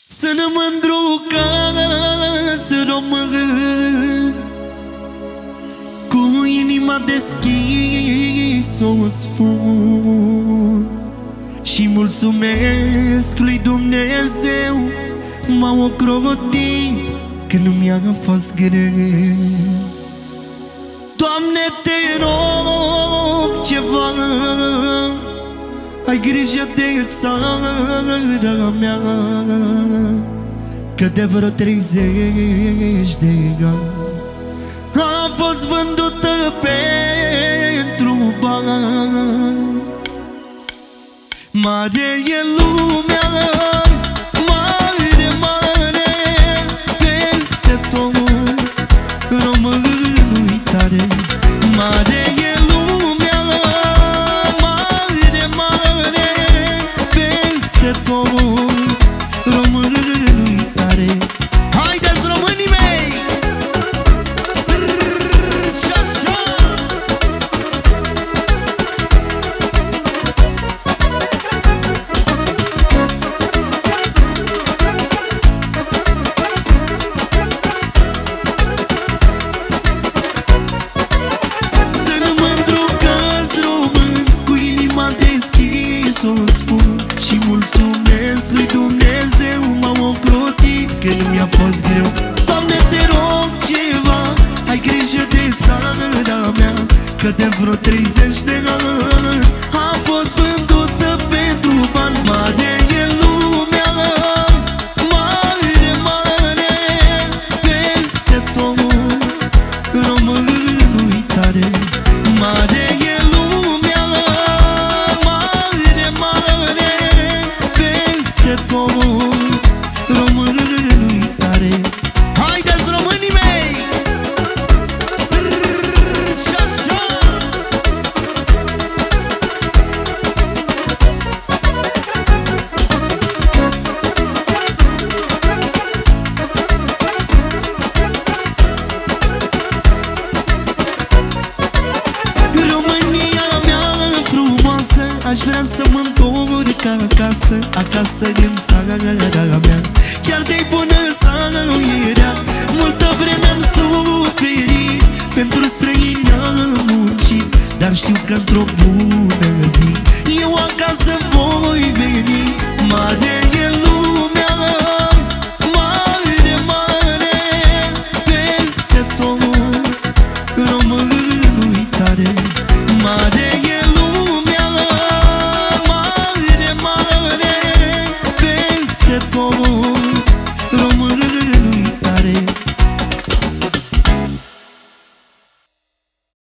Sunt mândru că sunt român, cu inima deschis o spun și mulțumesc lui Dumnezeu. M-a ocrotit că nu mi-a fost greu. Doamne, te rog ceva, ai grijă de țara mea, că de vreo 30 de ani a fost vândută pentru bani. Mare e lumea, mare, mare, peste tot românul tare. Mare e lumea, mare, mare, peste tot românul tare. Haideți, românii mei! Să spun și mulțumesc lui Dumnezeu. M-am ocrotit că nu mi-a fost greu. Doamne, te rog ceva, ai grijă de țara mea, că de vreo 30 de ani a fost vândută pentru bani. Mare e lumea, mare, mare, peste tot românul tare. Mare e lumea, tot românul tare. Haideți, românii mei! România mea frumoasă, aș vrea să mă întorc acasă, acasă din țara mea. Chiar de-i bună țara, multă vreme am suferit, pentru străini am muncit, dar știu că într-o bună zi eu acasă voi veni. Mare e lumea, mare, mare, peste tot românul tare. Mare e lumea, mare, mare, peste tot